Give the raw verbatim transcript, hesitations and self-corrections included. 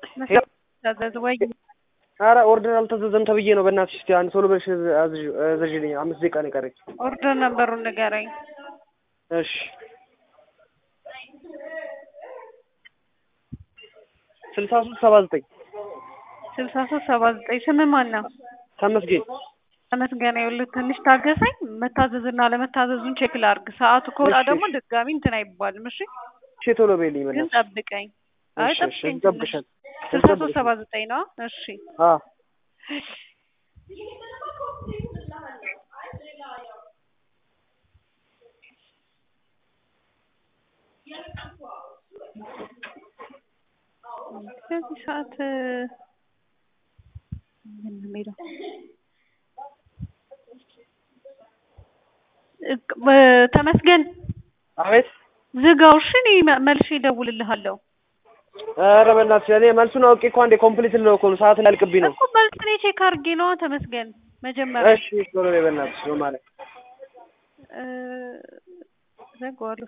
ታዘዝ ወይ ኧረ ኦርደር አልተዘዘም ተብዬ ነው በእናትሽ እስቲ አንድ ቶሎ ብለሽ አዝዥልኝ አምስት ደቂቃ ነው የቀረኝ ኦርደር ነበሩን ንገረኝ እሺ ስልሳ ሶስት ሰባ ዘጠኝ ስልሳ ሶስት ሰባ ዘጠኝ ስም ማን ነው ተመስገን ተመስገን ይኸውልህ ትንሽ ታገሰኝ መታዘዝና ለመታዘዙን ቼክ ላድርግ ሰዓቱ ከወጣ ደግሞ ድጋሚ እንትን አይባልም እሺ እሺ ቶሎ በይልኝ ግን በእናትሽ ጠብቀኝ አይ ጠብቀኝ ጠብቀኝ ስልሳ ሶስት ሰባ ዘጠኝ ነው እሺ አዎ በዚህ ሰዓት ምን ነው ተመስገን አቤት ዝጋው እሺ እኔ መልሼ እደውልልሃለሁ ኧረ በእናትሽ እኔ መልሱን አውቄ እኮ አንዴ ኮምፕሊት ነው እኮ ሰዓት ላልቅብኝ ነው እኮ መልስ እኔ ቼክ አድርጌ ነው ተመስገን መጀመሪያ እሺ ቶሎ በይ በእናትሽ ነው ማለት እ ዘጋዋለሁ